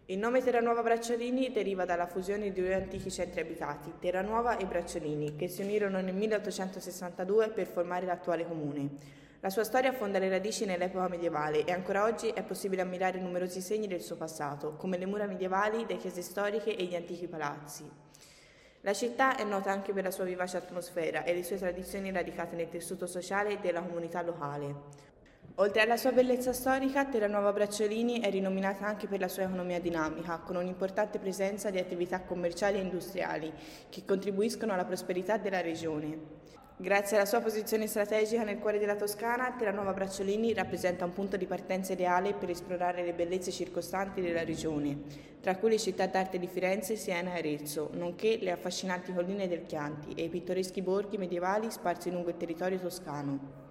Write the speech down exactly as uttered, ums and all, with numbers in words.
Il nome Terranuova Bracciolini deriva dalla fusione di due antichi centri abitati, Terranuova e Bracciolini, che si unirono nel milleottocentosessantadue per formare l'attuale comune. La sua storia affonda le radici nell'epoca medievale e ancora oggi è possibile ammirare numerosi segni del suo passato, come le mura medievali, le chiese storiche e gli antichi palazzi. La città è nota anche per la sua vivace atmosfera e le sue tradizioni radicate nel tessuto sociale della comunità locale. Oltre alla sua bellezza storica, Terranuova Bracciolini è rinominata anche per la sua economia dinamica, con un'importante presenza di attività commerciali e industriali che contribuiscono alla prosperità della regione. Grazie alla sua posizione strategica nel cuore della Toscana, Terranuova Bracciolini rappresenta un punto di partenza ideale per esplorare le bellezze circostanti della regione, tra cui le città d'arte di Firenze, Siena e Arezzo, nonché le affascinanti colline del Chianti e i pittoreschi borghi medievali sparsi lungo il territorio toscano.